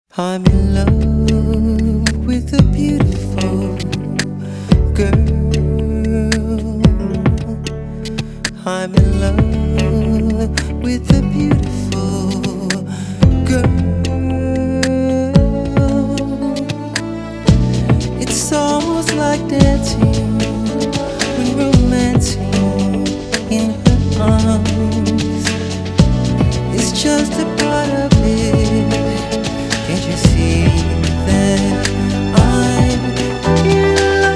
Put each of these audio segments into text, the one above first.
I'm in love with a beautiful girl. I'm in love with a beautiful girl. It's almost like dancing when romancing in her arms. It's just a part of it. Can't you see that I'm in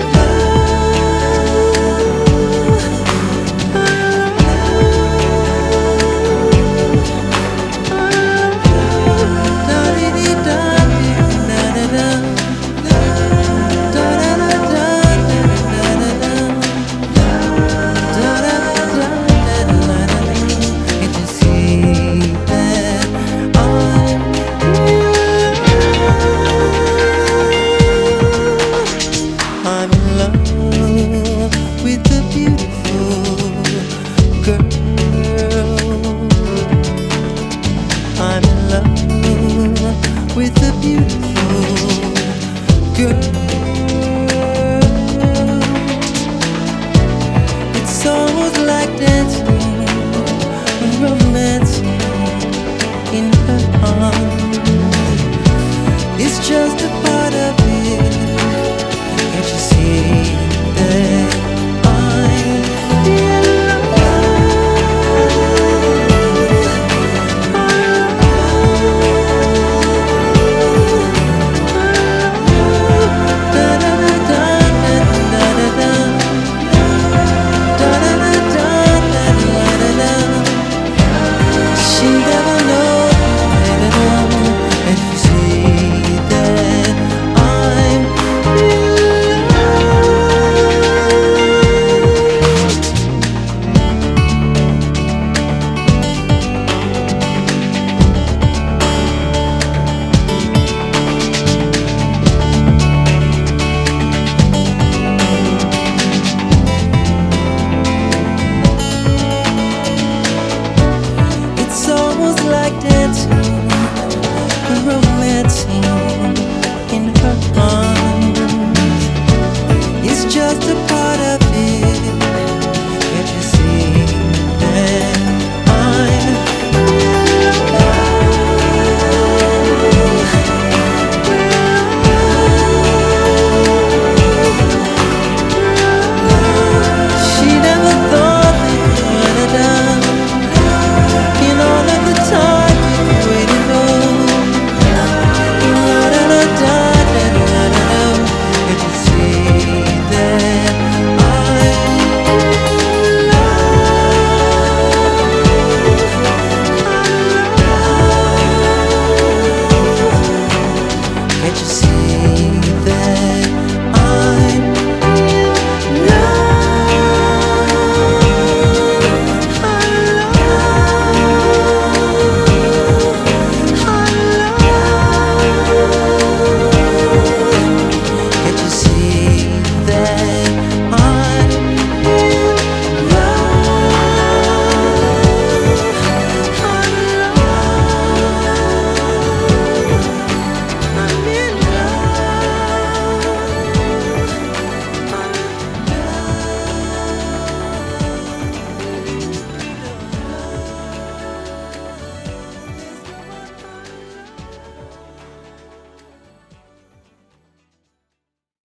with a beautiful girl. I'm in love with a beautiful girl.